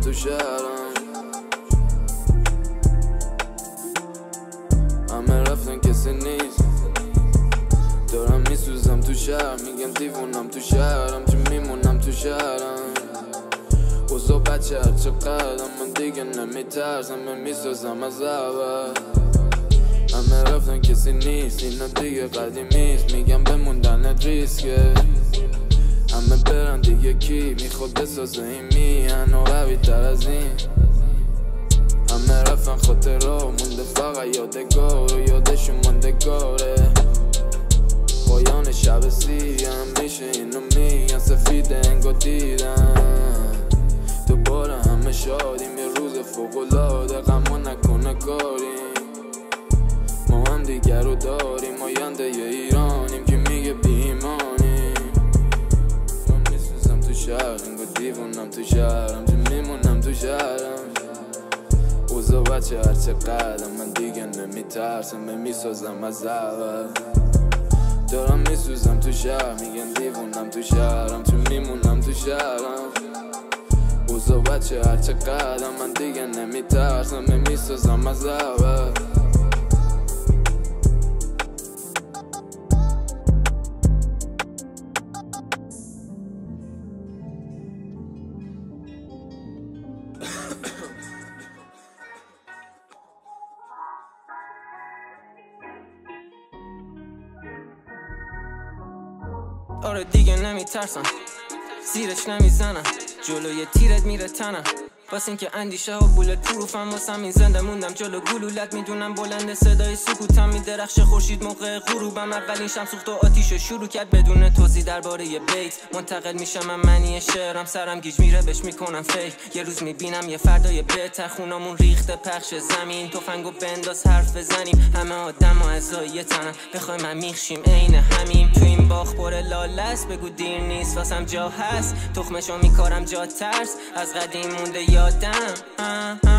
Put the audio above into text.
تو شهرم، همه رفتن کسی نیست. دارم میسوزم تو شهر، میگن دیوونم تو شهرم، چون میمونم تو شهرم. اوزا بچه هر چقدر من دیگه نمیترسم، من میسازم از اول. همه رفتن کسی نیست، اینا دیگه قدیمیست، میگم بموندن ریسکه. همه برن دیگه کی میخواد بسازه این میهن و قوی تر از این. همه رفتن خاطرها مونده فقط یادگار و یادشون ماندگاره. پایان شب سیام میشه اینو میگن، سفید انگار دیدن. دوباره همه شادیم، یه روز فوق‌العاده، غم نکنه کاریم. ما هم دیگر رو داریم، آینده ی ایرانیم که میگه بیمانیم. من میسوزم تو شهر، انگار دیوونم تو شهرم، چون میمونم تو شهرم. اوزا بچه هر چقدر من دیگه نمیترسم، من میسازم از اول. دارم میسوزم تو شهر، میگن دیوونم تو شهرم، چون میمونم تو شهرم. اوزا بچه هر چقدر من دیگه نمیترسم، من میسازم از اول. آره دیگه نمیترسم، زیرش نمیزنم، جلوی تیرت میره تنم. واسه اینکه اندیشه ها بولت پروفم، واسم این زنده موندم جلو گلولت. میدونم بلند صدای سکوتم میدرخشه خورشید موقع غروبم. اولین شم سوخت و آتیش شروع کرد بدون توضیح درباره یه بیت. منتقل میشم من معنی شعرم، سرم گیج میره بهش میکنم فیک. یه روز میبینم یه فردای بهتر، خونامون ریخته پخش زمین. تفنگو بنداز حرف بزنیم، همه آدم و اعضای یه تنم. بخوای من میخشیم عین همیم، تو این باغ پر لاله است. بگو دیر نیست واسم جا هست، تخمشو میکارم جا ترس. از قدیم مونده یادم